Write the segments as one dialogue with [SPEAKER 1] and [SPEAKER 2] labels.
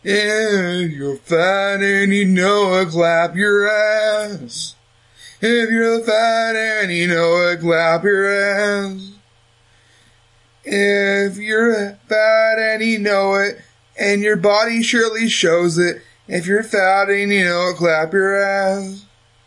[SPEAKER 1] If you're fat and you know it, clap your ass. If you're fat and you know it, clap your ass. If you're fat and you know it, and your body surely shows it. If you're fat and you know it, clap your ass.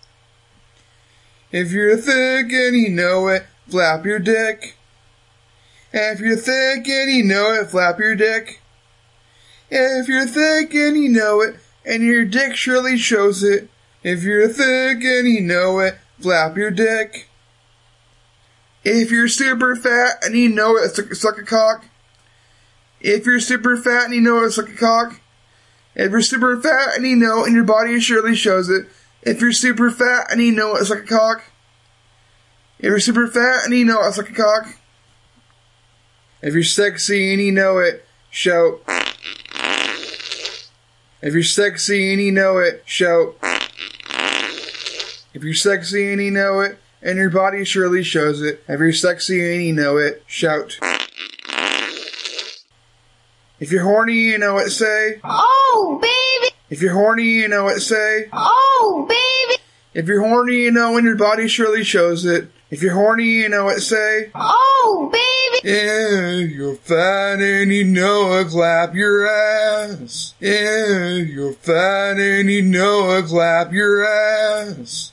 [SPEAKER 1] If you're thick and you know it, flap your dick. If you're thick and you know it, flap your dick. If you're thick and you know it, and your dick surely shows it. If you're thick and you know it, flap your dick. If you're super fat and you know it, suck a cock. If you're super fat and you know it, suck a cock. If you're super fat and you know it, and your body surely shows it. If you're super fat and you know it, suck a cock. If you're super fat and you know it, suck a cock. If you're sexy and you know it, shout. If you're sexy and you know it, shout. If you're sexy and you know it, and your body surely shows it. If you're sexy and you know it, shout. If you're horny, you know it, say.
[SPEAKER 2] Oh, baby!
[SPEAKER 1] If you're horny, you know it, say.
[SPEAKER 2] Oh, baby!
[SPEAKER 1] If you're horny, you know, and your body surely shows it. If you're horny, you know it, say.
[SPEAKER 2] Oh, baby!
[SPEAKER 1] If you're fat and you know it, clap your ass. If you're fat and you know it, clap your ass.